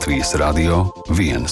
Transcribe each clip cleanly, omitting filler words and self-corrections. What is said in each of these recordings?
Latvijas Radio 1.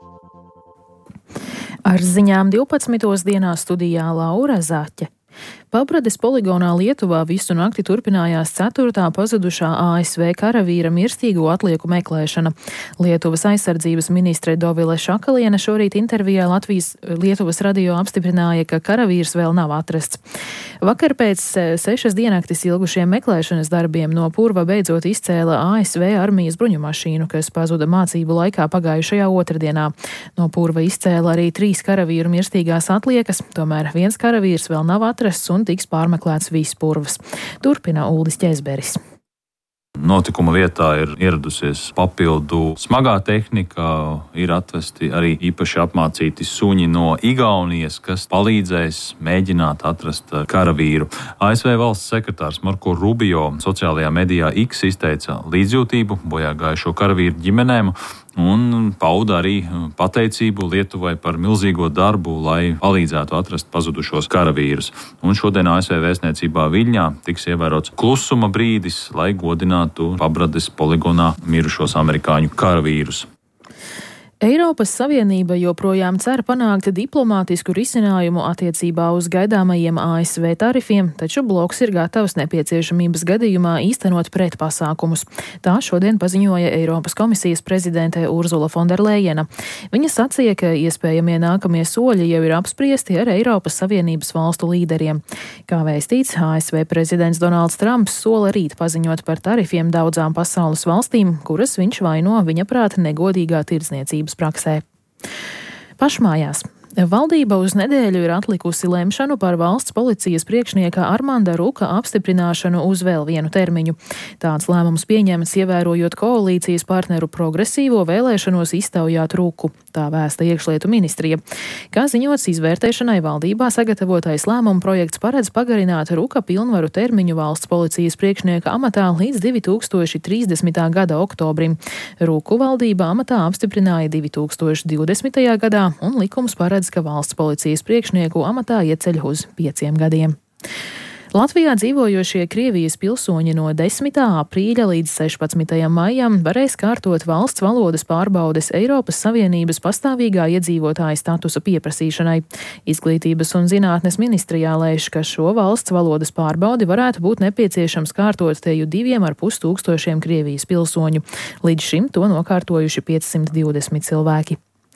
Ar ziņām 12. dienā studijā Laura Zaķe. Pabrades poligonā Lietuvā visu nakti turpinājās 4. pazudušā ASV karavīra mirstīgo atlieku meklēšana. Lietuvas aizsardzības ministre Dovile Šakaliene šorīt intervijā Lietuvas radio apstiprināja, ka karavīrs vēl nav atrasts. Vakar pēc 6 diennaktis ilgušiem meklēšanas darbiem no purva beidzot izcēla ASV armijas bruņumašīnu, kas pazuda mācību laikā pagājušajā otrdienā. No purva izcēla arī 3 karavīru mirstīgās atliekas, tomēr viens karavīrs vēl nav atrasts un tiks pārmeklēts viss purvs. Turpina Uldis Ķezberis. Notikuma vietā ir ieradusies papildu smagā tehnika, ir atvesti arī īpaši apmācīti suņi no Igaunijas, kas palīdzēs mēģināt atrast karavīru. ASV valsts sekretārs Marko Rubio sociālajā medijā X izteica līdzjūtību bojā gājušo karavīru ģimenēm un pauda arī pateicību Lietuvai par milzīgo darbu, lai palīdzētu atrast pazudušos karavīrus. Un šodien ASV vēstniecībā Viļņā tiks ievērots klusuma brīdis, lai godinātu Pabrades poligonā mirušos amerikāņu karavīrus. Eiropas Savienība joprojām cer panākt diplomātisku risinājumu attiecībā uz gaidāmajiem ASV tarifiem, taču bloks ir gatavs nepieciešamības gadījumā īstenot pretpasākumus. Tā šodien paziņoja Eiropas komisijas prezidente Urzula Fonderlejena. Viņa sacīja, ka iespējamie nākamie soļi jau ir apspriesti ar Eiropas Savienības valstu līderiem. Kā vēstīts, ASV prezidents Donalds Trumps sola rīt paziņot par tarifiem daudzām pasaules valstīm, kuras viņš vaino viņa prāta negodīgā tirdzniecības praksē. Pašmājās. Valdība uz nedēļu ir atlikusi lemšanu par valsts policijas priekšnieka Armanda Ruka apstiprināšanu uz vēl vienu termiņu. Tāds lēmums pieņemts ievērojot koalīcijas partneru progresīvo vēlēšanos iztaujāt Ruku. Tā vēsta iekšlietu ministrija. Kā ziņots, izvērtēšanai valdībā sagatavotais lēmuma projekts paredz pagarināt Ruka pilnvaru termiņu valsts policijas priekšnieka amatā līdz 2030. gada oktobrim. Ruku valdība amatā apstiprināja 2020. gadā un likums paredz, ka valsts policijas priekšnieku amatā ieceļ uz 5 gadiem. Latvijā dzīvojošie Krievijas pilsoņi no 10. aprīļa līdz 16. maijam varēs kārtot valsts valodas pārbaudes Eiropas Savienības pastāvīgā iedzīvotāja statusa pieprasīšanai. Izglītības un zinātnes ministrijā lēš, ka šo valsts valodas pārbaudi varētu būt nepieciešams kārtot teju 2,5 tūkstošiem Krievijas pilsoņu. Līdz šim to nokārtojuši 520 cilvēki.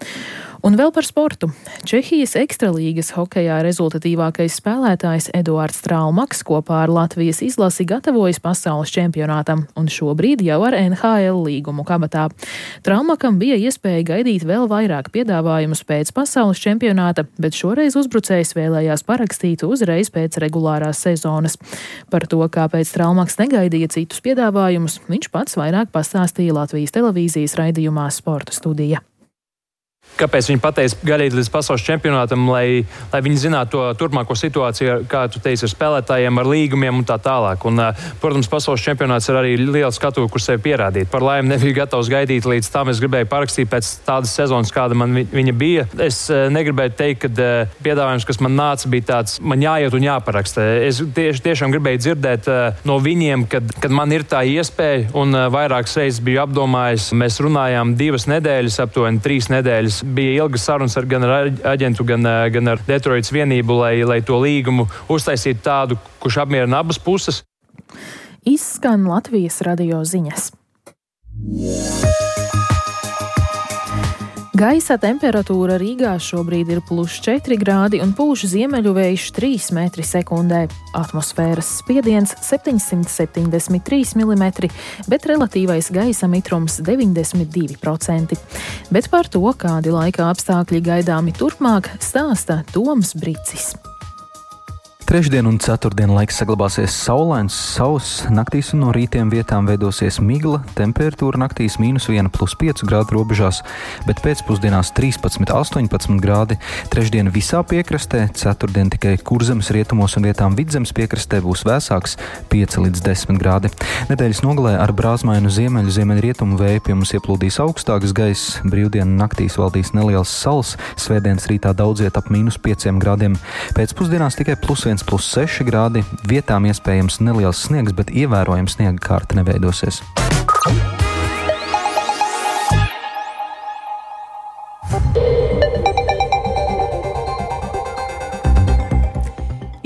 Un vēl par sportu. Čehijas ekstralīgas hokejā rezultatīvākais spēlētājs Eduards Traumaks kopā ar Latvijas izlasi gatavojas pasaules čempionātam un šobrīd jau ar NHL līgumu kabatā. Traumakam bija iespēja gaidīt vēl vairāk piedāvājumus pēc pasaules čempionāta, bet šoreiz uzbrucējs vēlējās parakstīt uzreiz pēc regulārās sezonas. Par to, kāpēc Traumaks negaidīja citus piedāvājumus, viņš pats vairāk pastāstīja Latvijas televīzijas raidījumā Sporta studija. Kāpēc viņi pateica gaidīt līdz pasaules čempionātam, lai viņi zinātu to turpmāko situāciju, kā tu teici, ar spēlētājiem, ar līgumiem un tā tālāk. Un, protams, pasaules čempionāts ir arī liela skatuve, kur sevi pierādīt. Par laimi nebija gatavs gaidīt līdz tam, es gribēju parakstīt pēc tādas sezonas, kāda man viņa bija. Es negribēju teikt, ka piedāvājums, kas man nāca, bija tāds, man jāiet un jāparaksta. Es tiešām gribēju dzirdēt no viņiem, kad man ir tā iespēja, un vairākas reizes biju apdomājis. Mēs runājām 2 nedēļas, aptuveni 3 nedēļas. Bija ilgas sarunas gan ar aģentu, gan ar Detroitas vienību, lai to līgumu uztaisītu tādu, kurš apmierina abas puses. Izskan Latvijas radio ziņas. Gaisa temperatūra Rīgā šobrīd ir +4 grādi un pūš ziemeļu vējš 3 metri sekundē. Atmosfēras spiediens 773 mm, bet relatīvais gaisa mitrums 92%. Bet par to, kādi laika apstākļi gaidāmi turpmāk, stāsta Toms Bricis. Trešdien un ceturtdien laiks saglabāsies saulains, sauss, naktīs un no rītiem vietām veidosies migla, temperatūra naktīs -1 + 5 grādu robežās, bet pēcpusdienās 13–18 grādi. Trešdien visā piekrastē, ceturtdien tikai Kurzemes rietumos un vietām Vidzemes piekrastē būs vēsāks 5 līdz 10 grādi. Nedēļas nogalē ar brāzmainu ziemeļrietumu vēju pie mums ieplūdīs augstāks gaiss, brīvdienu naktīs valdīs neliels sals, svētdienas rītā daudz viet ap -5 grādiem. Pēcpusdienās tikai +1 + 6 grādi, vietām iespējams neliels sniegs, bet ievērojams sniega kārta neveidosies.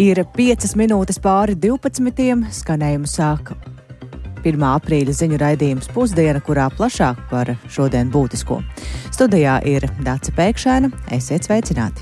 Ir 5 minūtes pāri 12. Skanējumu sāk 1. aprīļa ziņu raidījums Pusdiena, kurā plašāk par šodien būtisko. Studijā ir Dace Pēkšēna. Esiet sveicināti!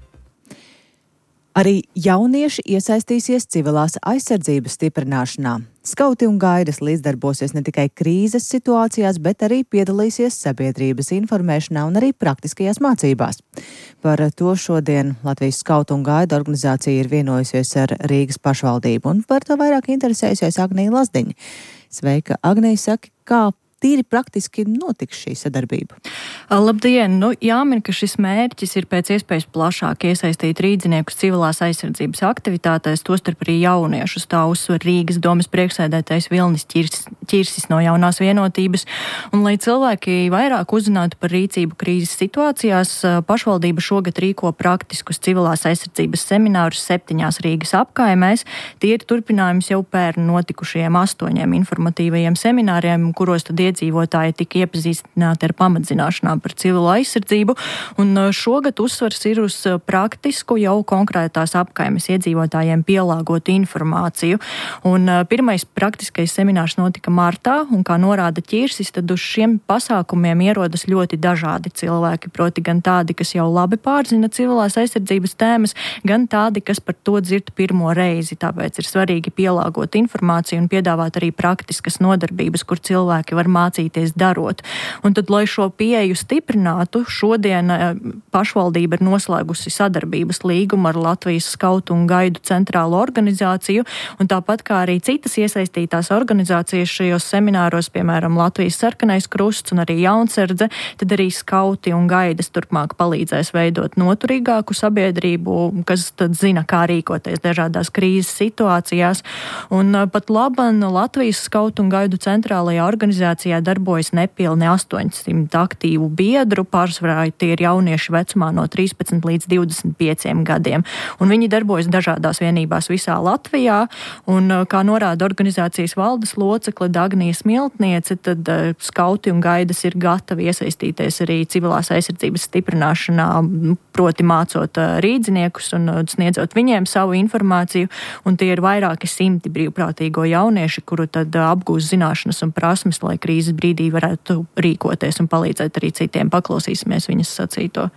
Arī jaunieši iesaistīsies civilās aizsardzības stiprināšanā. Skauti un gaidas līdzdarbosies ne tikai krīzes situācijās, bet arī piedalīsies sabiedrības informēšanā un arī praktiskajās mācībās. Par to šodien Latvijas Skautu un gaida organizācija ir vienojusies ar Rīgas pašvaldību, un par to vairāk interesējusies Agnija Lazdiņa. Sveika, Agnija, saki, kā tīri praktiski notiks šī sadarbība? Labdien! Jāmin, ka šis mērķis ir pēc iespējas plašāk iesaistīt rīdziniekus civilās aizsardzības aktivitātēs, tostarp arī jauniešus. Tā uzsver Rīgas domes priekšsēdētājs Vilnis Ķirsis no Jaunās vienotības. Un, lai cilvēki vairāk uzzinātu par rīcību krīzes situācijās, pašvaldība šogad rīko praktiskus civilās aizsardzības seminārus 7 Rīgas apkaimēs. Tie ir turpinājums jau pērn notikušajiem 8 informatīvajiem semināriem, kuros tad iedzīvotāji tika iepazīstināti ar pamatzināšanām par civilo aizsardzību, un šogad uzsvars ir uz praktisku jau konkrētās apkaimes iedzīvotājiem pielāgotu informāciju. Un pirmais praktiskais seminārs notika martā, un kā norāda Ķirsis, tad uz šiem pasākumiem ierodas ļoti dažādi cilvēki, proti gan tādi, kas jau labi pārzina civilās aizsardzības tēmas, gan tādi, kas par to dzird pirmo reizi. Tāpēc ir svarīgi pielāgot informāciju un piedāvāt arī praktiskas nodarbības, kur cilvēki var mācīties darot. Un tad, lai šo pieeju stiprinātu, šodien pašvaldība ir noslēgusi sadarbības līgumu ar Latvijas Skautu un gaidu centrālo organizāciju, un tāpat kā arī citas iesaistītās organizācijas šajos semināros, piemēram, Latvijas Sarkanais Krusts un arī Jaunsardze, tad arī skauti un gaidas turpmāk palīdzēs veidot noturīgāku sabiedrību, kas tad zina, kā rīkoties dažādās krīzes situācijās. Un pat laban Latvijas Skautu un gaidu centrālajā organizācijā darbojas nepilni 800 aktīvu biedru, pārsvarā tie ir jaunieši vecumā no 13 līdz 25 gadiem. Un viņi darbojas dažādās vienībās visā Latvijā, un kā norāda organizācijas valdes locekle Dagnija Smiltniece, tad skauti un gaidas ir gatavi iesaistīties arī civilās aizsardzības stiprināšanā, proti mācot rīdziniekus un sniedzot viņiem savu informāciju, un tie ir vairāki simti brīvprātīgo jaunieši, kuru tad apgūst zināšanas un prasmes, lai krīzes brīdī varētu rīkoties un palīdzēt arī citiem. Paklausīsimies viņas sacīto.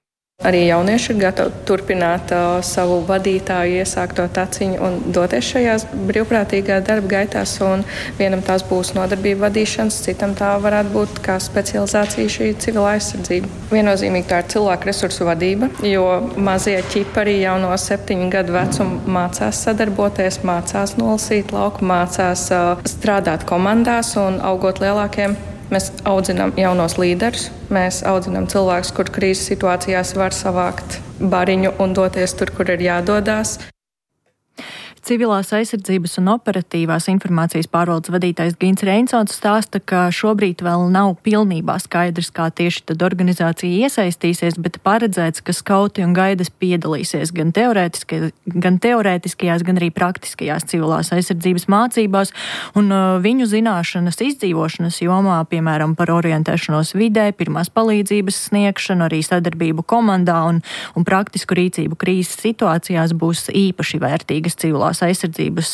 Arī jaunieši ir gatavi turpināt savu vadītāju iesākto taciņu un doties šajās brīvprātīgā darba gaitās, un vienam tās būs nodarbība vadīšanas, citam tā varētu būt kā specializācija šī civilā aizsardzība. Viennozīmīgi tā ir cilvēku resursu vadība, jo mazie ķipari jau no 7 gadu vecuma mācās sadarboties, mācās nolasīt lauku, mācās strādāt komandās, un augot lielākiem mēs audzinām jaunos līderus, mēs audzinām cilvēkus, kur krīzes situācijās var savākt bariņu un doties tur, kur ir jādodās. Civilās aizsardzības un operatīvās informācijas pārvaldes vadītājs Gins Reinsons stāsta, ka šobrīd vēl nav pilnībā skaidrs, kā tieši tad organizācija iesaistīsies, bet paredzēts, ka skauti un gaidas piedalīsies gan teorētiskajās, gan arī praktiskajās civilās aizsardzības mācībās, un viņu zināšanas izdzīvošanas jomā, piemēram, par orientēšanos vidē, pirmās palīdzības sniegšanu, arī sadarbību komandā un praktisku rīcību krīzes situācijās būs īpaši vērtīgas civilās aizsardzības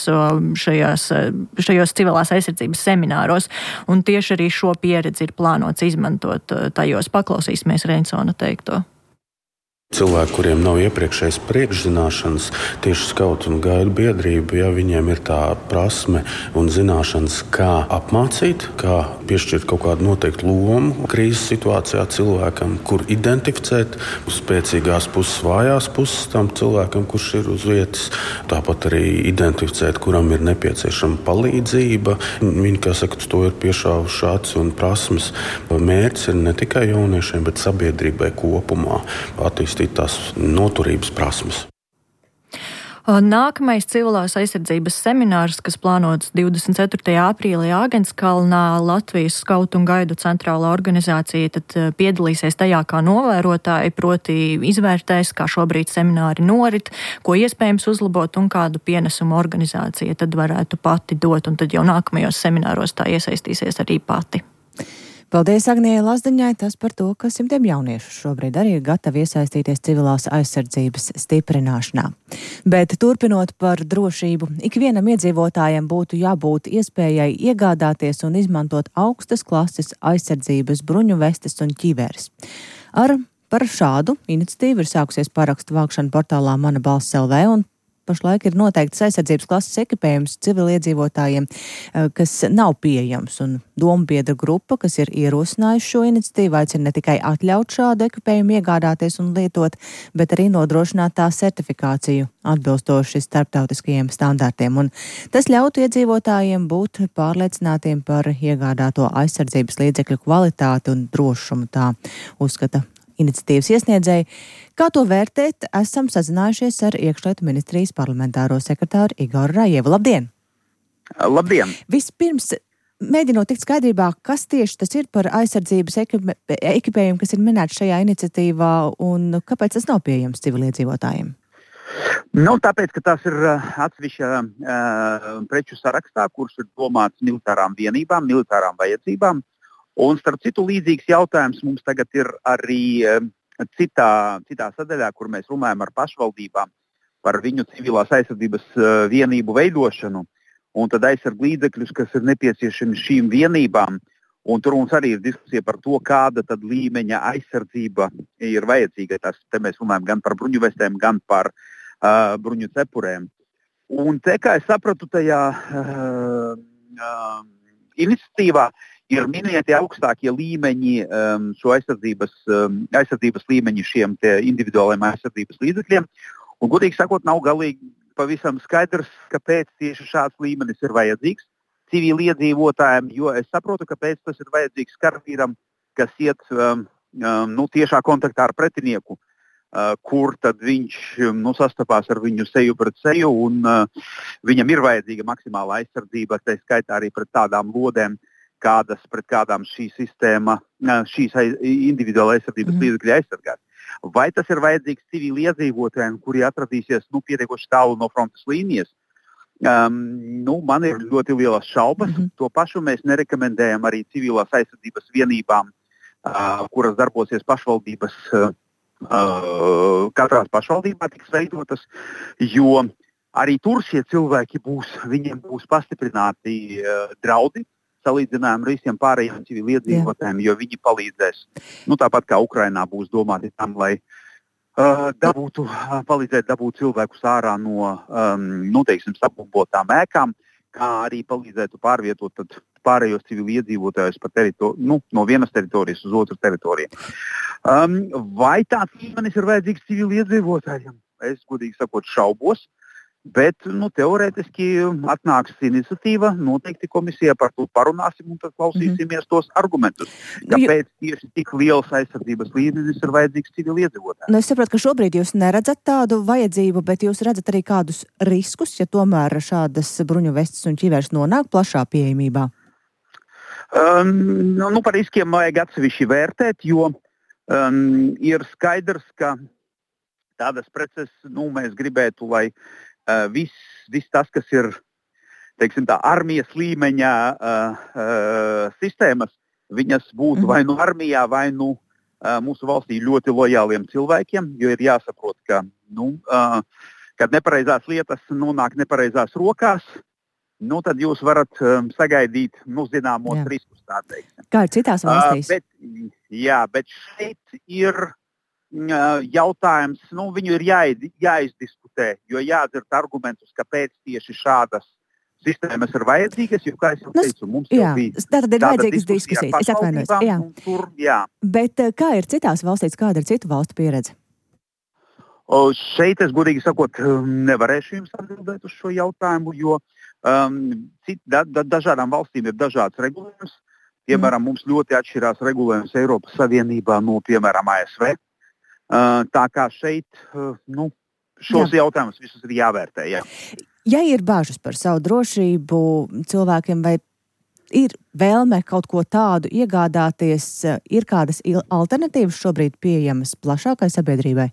šajos civilās aizsardzības semināros, un tieši arī šo pieredzi ir plānots izmantot tajos. Paklausīsimies Reinsona teikto. Cilvēki, kuriem nav iepriekšējas priekšzināšanas, tieši skautu un gaidu biedrība, ja viņiem ir tā prasme un zināšanas, kā apmācīt, kā piešķirt kaut kādu noteiktu lomu krīzes situācijā cilvēkam, kur identificēt spēcīgās puses, vājās puses tam cilvēkam, kurš ir uz vietas. Tāpat arī identificēt, kuram ir nepieciešama palīdzība. Viņi, kā saka, to ir piešāvuši aci un prasmes. Mērķis ir ne tikai jauniešiem, bet sabiedrībai kopumā attīstīt tās noturības prasmes. Nākamais civilās aizsardzības seminārs, kas plānots 24. aprīlī Āgenskalnā, Latvijas Skautu un gaidu centrālā organizācija tad piedalīsies tajā kā novērotāji, proti izvērtēs, kā šobrīd semināri norit, ko iespējams uzlabot un kādu pienesumu organizācija tad varētu pati dot, un tad jau nākamajos semināros tā iesaistīsies arī pati. Paldies Agnijai Lazdiņai, tas par to, ka simtiem jauniešu šobrīd arī ir gatavi iesaistīties civilās aizsardzības stiprināšanā. Bet turpinot par drošību, ikvienam iedzīvotājiem būtu jābūt iespējai iegādāties un izmantot augstas klases aizsardzības bruņu vestes un ķiveres. Par šādu iniciatīvu ir sākusies parakstu vākšana portālā Mana balss LV, un pašlaik ir noteikts aizsardzības klases ekipējums civiliedzīvotājiem, kas nav pieejams, un dombiedra grupa, kas ir ierosinājusi šo iniciatīvu, aicina ne tikai atļaut šādu ekipējumu iegādāties un lietot, bet arī nodrošināt tā certifikāciju atbilstoši starptautiskajiem standartiem. Un tas ļautu iedzīvotājiem būt pārliecinātiem par iegādāto aizsardzības līdzekļu kvalitāti un drošumu, tā uzskata iniciatīvas iesniedzēji. Kā to vērtēt, esam sazinājušies ar iekšlietu ministrijas parlamentāro sekretāru Igoru Rajevu. Labdien! Labdien! Vispirms, mēģinot tikt skaidrībā, kas tieši tas ir par aizsardzības ekipējumu, kas ir minēts šajā iniciatīvā, un kāpēc tas nav pieejams civiliedzīvotājiem? Tāpēc, ka tas ir atsevišķa preču sarakstā, kurš ir domāts militārām vienībām, militārām vajadzībām. Un, starp citu, līdzīgs jautājums mums tagad ir arī citā sadaļā, kur mēs runājam ar pašvaldībām par viņu civilās aizsardzības vienību veidošanu, un tad aizsarg līdzekļus, kas ir nepieciešami šīm vienībām. Un tur mums arī ir diskusija par to, kāda tad līmeņa aizsardzība ir vajadzīga. Te mēs runājam gan par bruņuvestēm, gan par bruņu cepurēm. Un te, kā es sapratu, tajā iniciatīvā ir minēti augstākie līmeņi, šo aizsardzības līmeņi šiem individuālajiem aizsardzības līdzekļiem. Un, godīgi sakot, nav galīgi pavisam skaidrs, kāpēc tieši šāds līmenis ir vajadzīgs civiliedzīvotājiem, jo es saprotu, kāpēc tas ir vajadzīgs karavīram, kas iet tiešā kontaktā ar pretinieku, kur tad viņš sastapās ar viņu seju pret seju, un viņam ir vajadzīga maksimāla aizsardzība, tā skaitā arī pret tādām lodēm, pret kādām šīs individuāla aizsardzības līdzekļi aizsargās. Vai tas ir vajadzīgs civiliedzīvotājiem, kuri atradīsies pietiekoši tālu no frontes līnijas? Man ir ļoti lielas šaubas. To pašu mēs nerekomendējam arī civilās aizsardzības vienībām, kuras darbosies pašvaldības, katrās pašvaldībā tiks veidotas, jo arī tur šie cilvēki viņiem būs pastiprināti draudi, salīdzinājumā ar visiem pārējiem civiliedzīvotājiem, jo viņi palīdzēs. Tāpat kā Ukrainā būs domāti tam, lai palīdzētu dabūt cilvēkus ārā no sabumbotām ēkām, kā arī palīdzētu pārvietot pārējos civiliedzīvotājus no vienas teritorijas uz otru teritoriju. Vai tāds līmenis ir vajadzīgs civiliedzīvotājiem? Es, godīgi sakot, šaubos. Bet teorētiski atnāks iniciatīva, noteikti komisijā par to parunāsim un tad klausīsimies tos argumentus. Kāpēc tieši tik liels aizsardzības līmenis ir vajadzīgs civiliedzīvotājiem? Es saprotu, ka šobrīd jūs neredzat tādu vajadzību, bet jūs redzat arī kādus riskus, ja tomēr šādas bruņu vestes un ķiveres nonāk plašā pieejamībā? Par riskiem vajag atsevišķi vērtēt, jo ir skaidrs, ka tādas preces mēs gribētu, lai viss tas, kas ir armijas līmeņa sistēmas, viņas būtu vai nu armijā, vai nu mūsu valstī ļoti lojāliem cilvēkiem, jo ir jāsaprot, ka kad nepareizās lietas nonāk nepareizās rokās, tad jūs varat sagaidīt zināmos riskus. Kā ir citās valstīs? Bet šeit ir jautājums, viņu ir jāizdiskutē, jo jādzird argumentus, kāpēc tieši šādas sistēmas ir vajadzīgas, jo, kā es jau teicu, mums jau bija tātad ir vajadzīgas diskusijas. Es atvainojos. Bet kā ir citās valstīs, kāda ir citu valstu pieredze? Šeit es, godīgi sakot, nevarēšu jums atbildēt uz šo jautājumu, jo dažādām valstīm ir dažāds regulējums. Piemēram, mums ļoti atšķirās regulējums Eiropas Savienībā no, piemēram, ASV. Tā kā šeit šos jautājumus visus ir jāvērtē. Jā. Ja ir bāžas par savu drošību cilvēkiem, vai ir vēlme kaut ko tādu iegādāties, ir kādas alternatīvas šobrīd pieejamas plašākai sabiedrībai?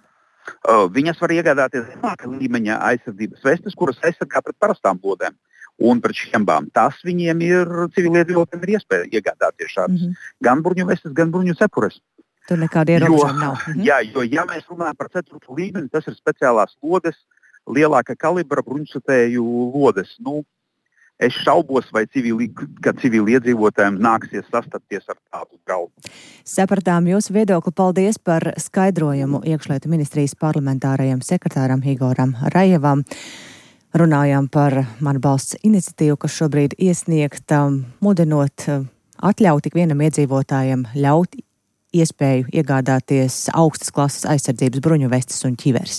Viņas var iegādāties zemāka līmeņa aizsardzības vestes, kuras aizsargā pret parastām lodēm. un pret šiem abām. Tas viņiem ir civiliedzīvotājiem ir iespēja iegādāties šādas gan bruņu vestes, gan bruņu cepures. Tur nekāda ierobežojuma nav. Jo, ja mēs runājam par 4. līmeni, tas ir speciālās lodes, lielāka kalibra bruņusatēju lodes. Es šaubos, vai civiliedzīvotājiem nāksies sastapties ar tādu draudu. Sapratām jūsu viedokli. Paldies par skaidrojumu iekšlietu ministrijas parlamentārajam sekretāram Igoram Rajevam. Runājām par Mana balss iniciatīvu, kas šobrīd iesniegta, mudinot atļaut tik vienam iedzīvotājiem ļaut iespēju iegādāties augstas klases aizsardzības bruņu vestes un ķiveres.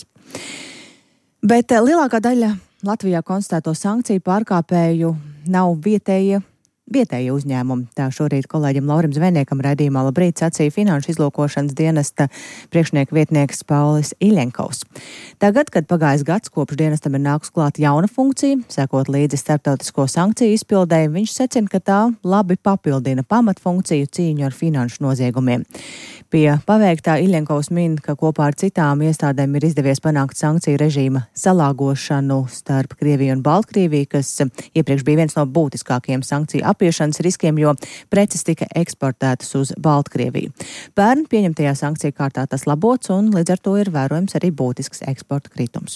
Bet lielākā daļa Latvijā konstatēto sankciju pārkāpēju nav vietējie uzņēmumi. Tā šorīt kolēģim Laurim Zvejniekam raidījumā Labrīt sacīja Finanšu izlūkošanas dienesta priekšnieka vietnieks Paulis Iļenkovs. Tagad, kad pagājis gads, kopš dienestam ir nākus klāt jauna funkcija, sekot līdzi starptautisko sankciju izpildēji, viņš secina, ka tā labi papildina pamatfunkciju cīņu ar finanšu noziegumiem. Pie paveiktā Iļenkovs min, ka kopā ar citām iestādēm ir izdevies panākt sankciju režīma salāgošanu starp Krieviju un Baltkrieviju, kas iepriekš bija viens no būtiskākajiem sankciju apiešanas riskiem, jo preces tika eksportētas uz Baltkrieviju. Pērn pieņemtajā sankciju kārtā tas labots un līdz ar to ir vērojams arī būtisks eksporta kritums.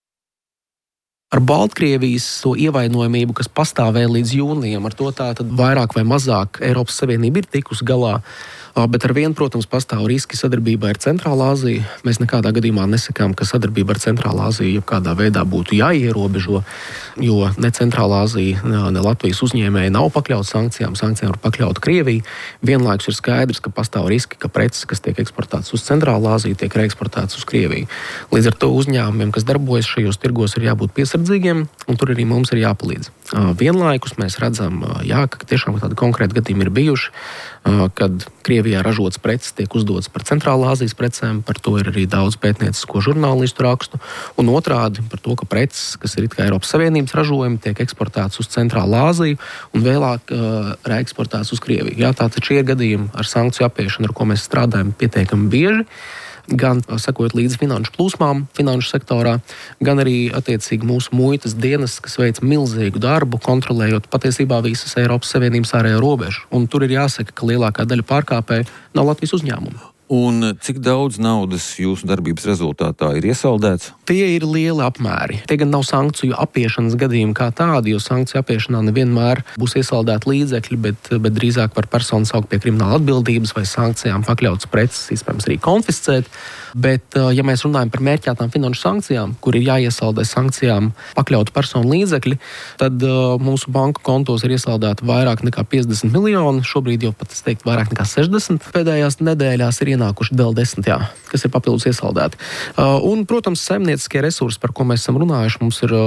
Ar Baltkrievijas to ievainojamību, kas pastāvēja līdz jūnijam, ar to tātad vairāk vai mazāk Eiropas Savienība ir tikus galā. Bet ar vienu, protams, pastāv riski sadarbībā ar Centrālā Aziju. Mēs nekādā gadījumā nesakām, ka sadarbība ar Centrālā Aziju jebkādā veidā būtu jāierobežo, jo ne Centrālā Azija, ne Latvijas uzņēmēji nav pakļauts sankcijām. Sankcijām ir pakļauta Krievija. Vienlaikus ir skaidrs, ka pastāv riski, ka preces, kas tiek eksportētas uz Centrālā Aziju, tiek reeksportētas uz Krieviju. Līdz ar to uzņēmumiem, kas darbojas šajos tirgos, ir jābūt piesardzīgiem, un tur arī mums ir jāpalīdz. Vienlaikus mēs redzam, ka tiešām tādi konkrēti gadījumi ir bijuši, kad Krievijā ražotas preces tiek uzdotas par Centrālā Azijas precēm, par to ir arī daudz pētniecisko žurnālistu rakstu, un otrādi par to, ka preces, kas ir it kā Eiropas Savienības ražojumi, tiek eksportētas uz Centrālā Aziju un vēlāk reeksportētas uz Krieviju. Tātad šie ir gadījumi ar sankciju apiešanu, ar ko mēs strādājam pietiekami bieži, gan sekojot līdzi finanšu plūsmām finanšu sektorā, gan arī attiecīgi mūsu muitas dienas, kas veic milzīgu darbu, kontrolējot patiesībā visas Eiropas Savienības ārējo robežu. Un tur ir jāsaka, ka lielākā daļa pārkāpēju nav Latvijas uzņēmumu. Un cik daudz naudas jūsu darbības rezultātā ir iesaldēts? Tie ir lieli apmēri. Tie gan nav sankciju apiešanas gadījumi kā tādi, jo sankciju apiešanā nevienmēr būs iesaldēti līdzekļi, bet drīzāk var personu saukt pie krimināla atbildības vai sankcijām pakļautas preces, iespējams arī konfiscēt. Bet, ja mēs runājam par mērķētām finanšu sankcijām, kur ir jāiesaldē sankcijām pakļautu personu līdzekļi, tad mūsu banku kontos ir iesaldēti vairāk nekā 50 miljoni, šobrīd jau pat, es teiktu, vairāk nekā 60. Pēdējās nedēļās ir ienākuši vēl 10, kas ir papildus iesaldēti. Un, protams, saimnieciskie resursi, par ko mēs esam runājuši, mums ir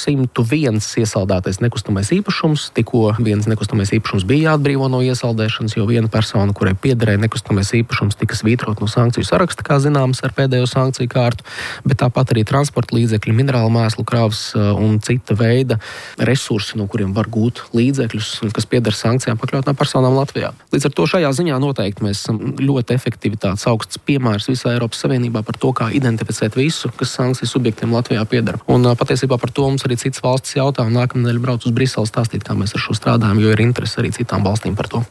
101 iesaldētais nekustamais īpašums. Tikko viens nekustamais īpašums bija jāatbrīvo no iesaldēšanas, jo viena persona, kurai piederēja nekustamais īpašums, tika svītrot no sankciju saraksta, kā zināms, ar pēdējo sankciju kārtu, bet tāpat arī transporta līdzekļi, minerālu mēslu kravas un cita veida resursi, no kuriem var gūt līdzekļus, kas pieder sankcijām pakļautām personām Latvijā. Līdz ar to šajā ziņā noteikti mēs esam ļoti efektivitātes augsts piemērs visā Eiropas Savienībā par to, kā identificēt visu, kas sankciju subjektiem Latvijā pieder. Un patiesībā par to mums arī citas valstis jautā, un nākamnedēļ brauc uz Briseli stāstīt, kā mēs ar šo strādājam, jo ir interese arī citām valstīm par to.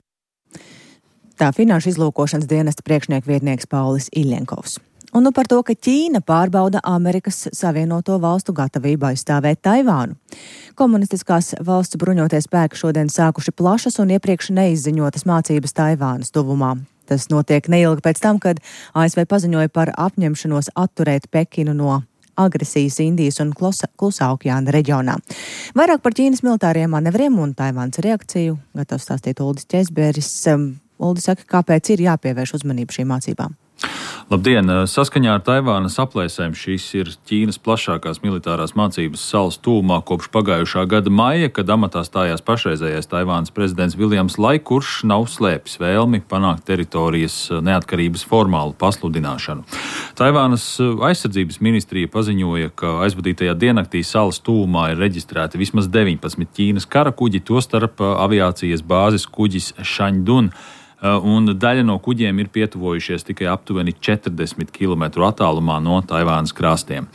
Tā Finanšu izlūkošanas dienesta priekšnieka vietnieks Paulis Iļenkovs. Un par to, ka Ķīna pārbauda Amerikas Savienoto valstu gatavību aizstāvēt Taivānu. Komunistiskās valsts bruņotie spēki šodien sākuši plašas un iepriekš neizziņotas mācības Taivānas tuvumā. Tas notiek neilgi pēc tam, kad ASV paziņoja par apņemšanos atturēt Pekinu no agresijas Indijas un Klusā okeāna reģionā. Vairāk par Ķīnas militāriem manevriem un Taivānas reakciju gatavs stāstīt Uldis Česberis. Uldis saka, kāpēc ir jāpievērš uzmanību šīm mācībām? Labdien! Saskaņā ar Taivānas aplēsēm šīs ir Ķīnas plašākās militārās mācības salas tūmā kopš pagājušā gada maija, kad amatā stājās pašreizējais Taivānas prezidents Viljams Lai, kurš nav slēpis vēlmi panākt teritorijas neatkarības formālu pasludināšanu. Taivānas aizsardzības ministrija paziņoja, ka aizvadītajā diennaktī salas tūmā ir reģistrēti vismaz 19 Ķīnas kara kuģi, tostarp aviācijas bāzes kuģis Šanģdun. Un daļa no kuģiem ir pietuvojušies tikai aptuveni 40 km attālumā no Taivānas krastiem.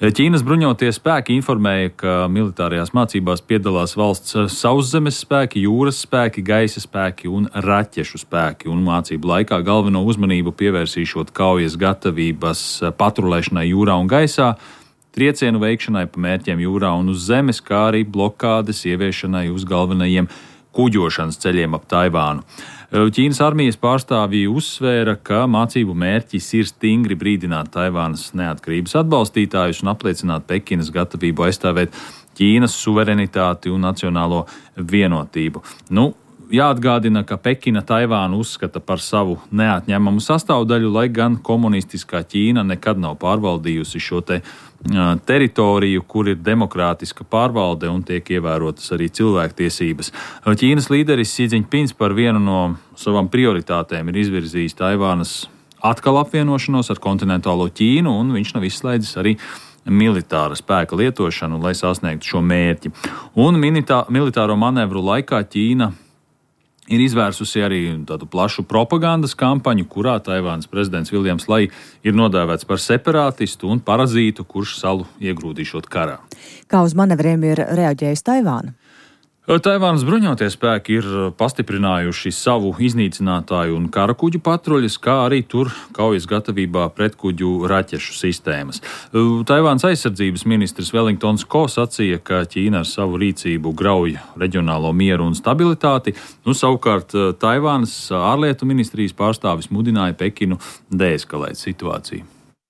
Ķīnas bruņotie spēki informēja, ka militārajās mācībās piedalās valsts sauszemes spēki, jūras spēki, gaisa spēki un raķešu spēki. Un mācību laikā galveno uzmanību pievērsīšot kaujas gatavības patrulēšanai jūrā un gaisā, triecienu veikšanai pa mērķiem jūrā un uz zemes, kā arī blokādes ieviešanai uz galvenajiem kuģošanas ceļiem ap Taivānu. Ķīnas armijas pārstāvji uzsvēra, ka mācību mērķis ir stingri brīdināt Taivānas neatkarības atbalstītājus un apliecināt Pekinas gatavību aizstāvēt Ķīnas suverenitāti un nacionālo vienotību. Jāatgādina, ka Pekina Taivānu uzskata par savu neatņemamu sastāvdaļu, lai gan komunistiskā Ķīna nekad nav pārvaldījusi šo teritoriju, kur ir demokrātiska pārvalde un tiek ievērotas arī cilvēktiesības. Ķīnas līderis Xi Jinpings par vienu no savām prioritātēm ir izvirzījis Taivānas atkal apvienošanos ar kontinentālo Ķīnu, un viņš nav izslēdzis arī militāra spēka lietošanu, lai sasniegtu šo mērķi. Un militāro manevru laikā Ķīna ir izvērsusi arī tādu plašu propagandas kampaņu, kurā Taivānas prezidents Viljams Lai ir nodēvēts par separātistu un parazītu, kurš salu iegrūdīšot karā. Kā uz manevriem ir reaģējusi Taivāna? Taivānas bruņotie spēki ir pastiprinājuši savu iznīcinātāju un karakuģu patruļas, kā arī tur kaujas gatavībā pretkuģu raķešu sistēmas. Taivānas aizsardzības ministrs Wellingtons Ko sacīja, ka Ķīna ar savu rīcību grauj reģionālo mieru un stabilitāti. Savukārt Taivānas ārlietu ministrijas pārstāvis mudināja Pekinu deeskalēt situāciju.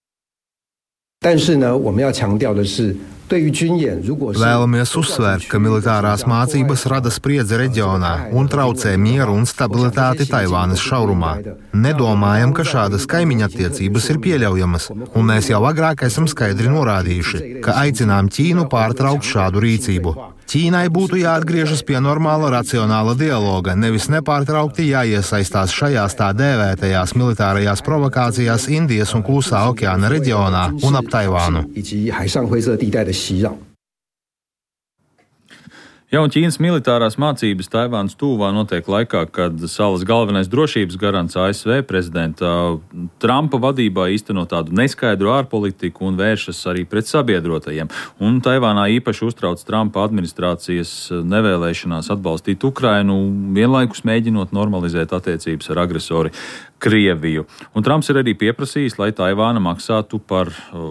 Vēlamies uzsvērt, ka militārās mācības rada spriedzi reģionā un traucē mieru un stabilitāti Taivānas šaurumā. Nedomājam, ka šādas kaimiņa attiecības ir pieļaujamas, un mēs jau agrāk esam skaidri norādījuši, ka aicinām Ķīnu pārtraukt šādu rīcību. Ķīnai būtu jāatgriežas pie normāla racionāla dialoga, nevis nepārtraukti jāiesaistās šajās tā dēvētajās militārajās provokācijās Indijas un Klusā okeāna reģionā un ap Taivānu. Un Ķīnas militārās mācības Taivānas tūvā notiek laikā, kad salas galvenais drošības garants ASV prezidenta Trumpa vadībā īsteno tādu neskaidru ārpolitiku un vēršas arī pret sabiedrotajiem. Un Taivānā īpaši uztrauc Trumpa administrācijas nevēlēšanās atbalstīt Ukrainu, vienlaikus mēģinot normalizēt attiecības ar agresori Krieviju. Un Trumps ir arī pieprasījis, lai Taivāna maksātu par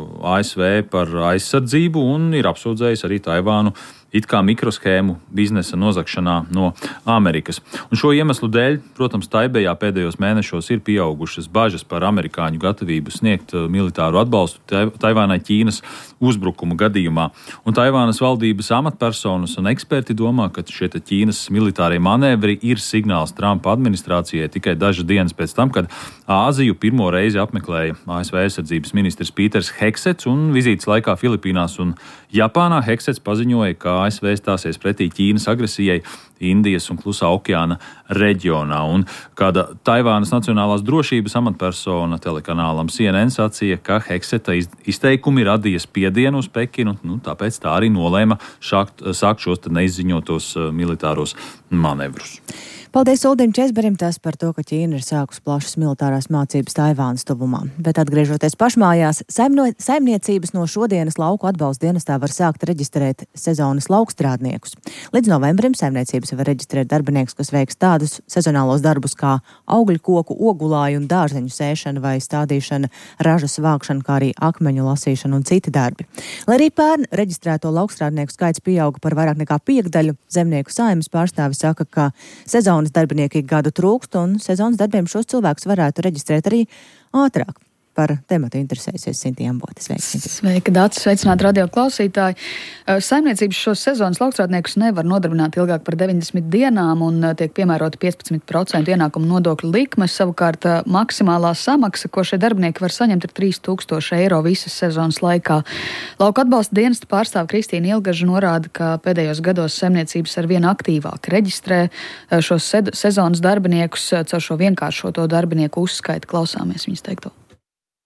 ASV par aizsardzību un ir apsūdzējis arī Taivānu it kā mikroshēmu biznesa nozagšanā no Amerikas. Un šo iemeslu dēļ, protams, Taibejā pēdējos mēnešos ir pieaugušas bažas par amerikāņu gatavību sniegt militāru atbalstu Taivānai Ķīnas uzbrukuma gadījumā. Un Taivānas valdības amatpersonas un eksperti domā, ka šie Ķīnas militārie manevri ir signāls Trumpa administrācijai tikai dažas dienas pēc tam, kad Āziju pirmo reizi apmeklēja ASV aizsardzības ministrs Pīters Heksets, un vizītes laikā Filipīnās un Japānā Heksets paziņoja, ka ASV stāsies pretī Ķīnas agresijai Indijas un Klusā okeāna reģionā. Un kāda Taivānas nacionālās drošības amatpersona telekanālam CNN sacīja, ka Hekseta izteikumi radīja spiedienu uz Pekinu, tāpēc tā arī nolēma sākt šos neizziņotos militāros manevrus. Paldies Uldim Česberim par to, ka Ķīna ir sākus plašas militārās mācības Taivānas tuvumā. Bet atgriežoties pašmājās, saimniecības no šodienas lauku atbalsta dienestā var sākt reģistrēt sezonas laukstrādniekus. Līdz novembrim saimniecības var reģistrēt darbiniekus, kas veiks tādus sezonālos darbus kā augļu koku, ogulāju un dārzeņu sēšana vai stādīšana, ražas vākšana, kā arī akmeņu lasīšana un citi darbi. Lai arī pērn reģistrēto laukstrādnieku skaits pieauga par vairāk nekā piekdaļu, zemnieku saeimas pārstāvi saka, ka sezonas darbinieki gadu trūkst, un sezonas darbiem šos cilvēkus varētu reģistrēt arī ātrāk. Par tematu interesējusies Sintija Ambote. Sveika, Dācis, sveicināt radio klausītāji. Saimniecības šos sezonas laukstrādniekus nevar nodarbināt ilgāk par 90 dienām un tiek piemērota 15% ienākuma nodokļu likmes. Savukārt maksimālā samaksa, ko šie darbinieki var saņemt, ir 3000 eiro visas sezonas laikā. Lauka atbalsta dienesta pārstāve Kristīna Ilgaža norāda, ka pēdējos gados saimniecības ar vien aktīvāk reģistrē šos sezonas darbiniekus caur šo vienkāršoto darbinieku uzskaitu. Klausāmies viņas teikto.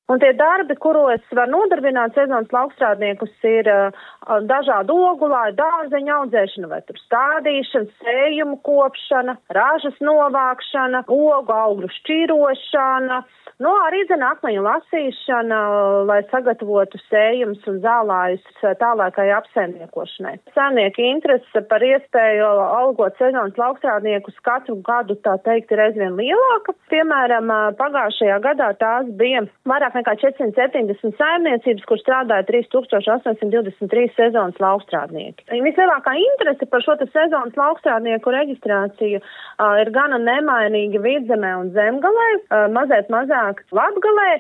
Un tie darbi, kuros var nodarbināt sezonas laukstrādniekus, ir dažādu ogulāju, dārzeņu audzēšana vai tur stādīšana, sējumu kopšana, ražas novākšana, ogu augļu šķirošana, arī akmeņu lasīšana, lai sagatavotu sējumus un zālājus tālākai apsaimniekošanai. Saimnieki interese par iespēju algot sezonas laukstrādniekus katru gadu, tā teikt, ir aizvien lielāka. Piemēram, pagājušajā gadā tās bija vairāk nekā 470 saimniecības, kur strādāja 3823 sezonas laukstrādnieki. Vislielākā interese par šo sezonas laukstrādnieku reģistrāciju ir gana nemainīga Vidzemē un Zemgalē, mazāk Latgalē.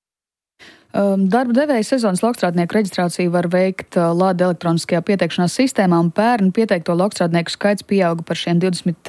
Darba devēja sezonas laukstrādnieku reģistrāciju var veikt Lāde elektroniskajā pieteikšanās sistēmā, un pērn pieteikto laukstrādnieku skaits pieauga par šiem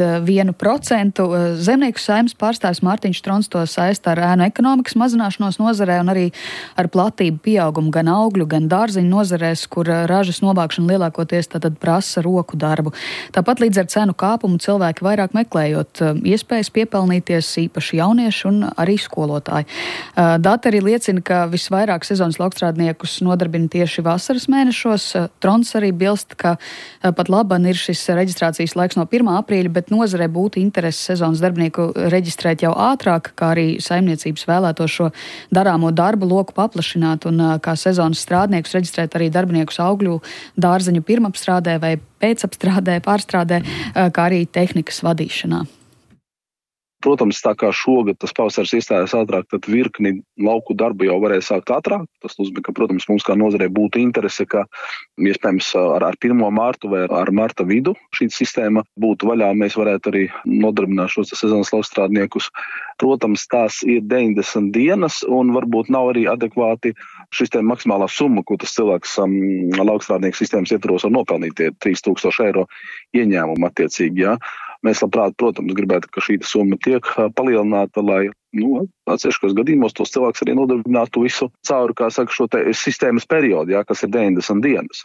21%. Zemnieku saimnes pārstāvs Mārtiņš Strons to saista ar ēnu ekonomikas mazināšanos nozarē un arī ar platību pieaugumu gan augļu, gan dārziņu nozarēs, kur ražas novākšana lielākoties tātad prasa roku darbu. Tāpat līdz ar cenu kāpumu cilvēki vairāk meklējot iespējas piepelnīties, īpaši jaunieši un arī skolotāji. Dati arī liecina, ka visvairāk sezonas laukstrādniekus nodarbina tieši vasaras mēnešos. Trons arī bilst, ka pat laban ir šis reģistrācijas laiks no 1. aprīļa, bet nozarē būtu interesi sezonas darbinieku reģistrēt jau ātrāk, kā arī saimniecības vēlēto šo darāmo darbu loku paplašināt un kā sezonas strādniekus reģistrēt arī darbiniekus augļu, dārzeņu pirmapstrādē vai pēcapstrādē, pārstrādē, kā arī tehnikas vadīšanā. Protams, tā kā šogad tas pavasaris iestājās ātrāk, tad virkni lauku darbu jau varēja sākt ātrāk. Tas nozīmē, ka, protams, mums kā nozarē būtu interese, ka iespējams ar 1. mārtu vai ar marta vidu šī sistēma būtu vaļā. Mēs varētu arī nodarbināt šos sezonas laukstrādniekus. Protams, tās ir 90 dienas un varbūt nav arī adekvāti šis te maksimālā summa, ko tas cilvēks laukstrādnieku sistēmas ietvaros var nopelnīt, tie 3000 eiro ieņēmumu attiecīgi, jā. Mēs labprāt, protams, gribētu, ka šī summa tiek palielināta, lai, atsevišķos gadījumos tos cilvēks arī nodarbinātu visu cauri, kā saka, šo te sistēmas periodu, jā, kas ir 90 dienas.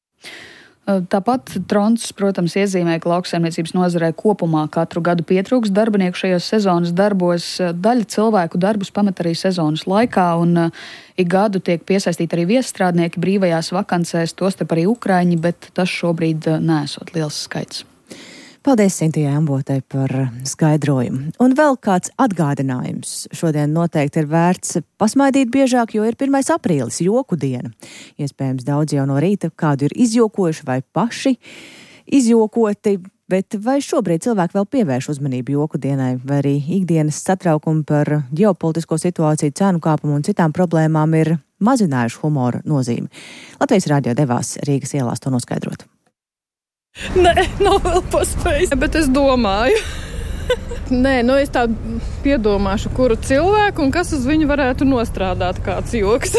Tāpat Trons, protams, iezīmē, ka lauksaimniecības nozarē kopumā katru gadu pietrūks darbinieku šajos sezonas darbos. Daļa cilvēku darbus pamet arī sezonas laikā, un ik gadu tiek piesaistīti arī viesstrādnieki brīvajās vakancēs, tostarp arī ukraiņi, bet tas šobrīd nesot liels skaits. Paldies Sintijai Ambotai par skaidrojumu. Un vēl kāds atgādinājums. Šodien noteikti ir vērts pasmaidīt biežāk, jo ir 1. aprīlis, joku diena. Iespējams, daudz jau no rīta kādu ir izjokojuši vai paši izjokoti, bet vai šobrīd cilvēki vēl pievērš uzmanību joku dienai, vai arī ikdienas satraukumi par ģeopolitisko situāciju, cenu kāpumu un citām problēmām ir mazinājuši humora nozīmi? Latvijas radio devās Rīgas ielās to noskaidrot. Nē, nav vēl paspējis, bet es domāju. Nē, es tā piedomāšu, kuru cilvēku un kas uz viņu varētu nostrādāt kāds joks.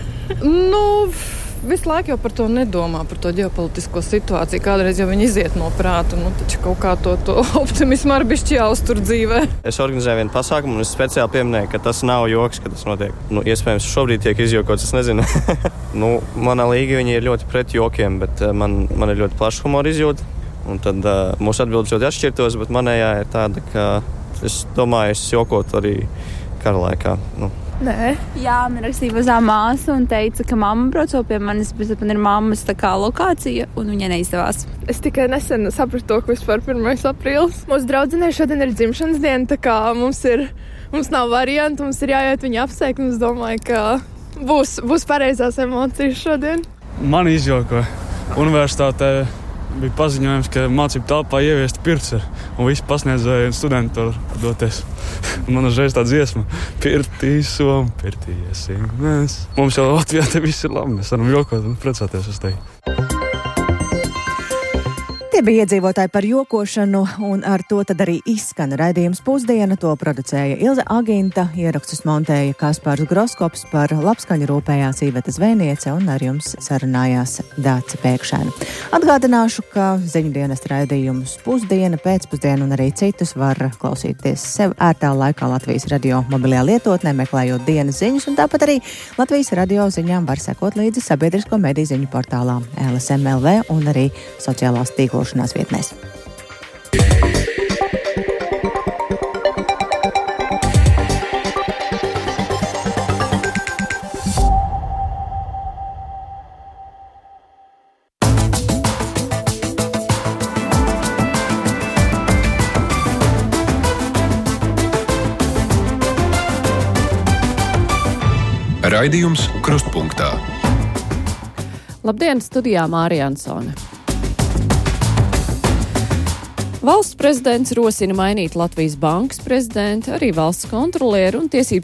Visu laiku jau par to nedomā, par to ģeopolitisko situāciju. Kādreiz jau viņi iziet no prāta, taču kaut kā to optimismu arī bišķi jāuztur dzīvē. Es organizēju vienu pasākumu un es speciāli pieminēju, ka tas nav joks, ka tas notiek. Iespējams, šobrīd tiek izjokots, es nezinu. Manā līga viņi ir ļoti pret jokiem, bet man ir ļoti plaša humora izjūta. Un tad mūsu atbildes ļoti atšķirtos, bet manējā ir tāda, ka es domāju, es jokotu arī kara laikā. Nē. Jā, man rakstīja mazā māsa un teica, ka mamma brauc pie manis, bet man ir mammas lokācija un viņa neizdevās. Es tikai nesen sapratu to, ka vispār 1. aprīlis. Mūsu draudzenei šodien ir dzimšanas diena, tā kā mums nav variantu, mums ir jāiet viņu apsveikt, un es domāju, ka būs pareizās emocijas šodien. Man izjoko. Universitātē bija paziņojums, ka mācību telpā ieviest pirts, un visi pasniedzēji un studenti var doties. Man uzreiz tā dziesma. Pirtīsom, pirtīsim mēs. Mums jau Latvijā te viss ir labi. Mēs varam jokot un priecāties uz tevi. Tie bija iedzīvotāji par jokošanu, un ar to tad arī izskan raidījums Pusdiena. To producēja Ilze Aginta, ierakstus montēja Kaspars Groskops, par labskaņu rūpējās Iveta Zvēniece un ar jums sarunājās Dāce Pēkšēna. Atgādināšu, ka ziņu dienas raidījumus Pusdiena, Pēcpusdiena un arī citus var klausīties sev ērtā laikā Latvijas radio mobilajā lietotnē, meklējot dienas ziņas, un tāpat arī Latvijas radio ziņām var sekot līdzi sabiedrisko mediju ziņu portālā LSM.LV un arī sociālās tīklos vietnēs. Raidījums Krustpunktā. Labdien, studijā Mārija Ansone. Valsts prezidents rosina mainīt Latvijas bankas prezidentu, arī valsts kontrolieru un tiesību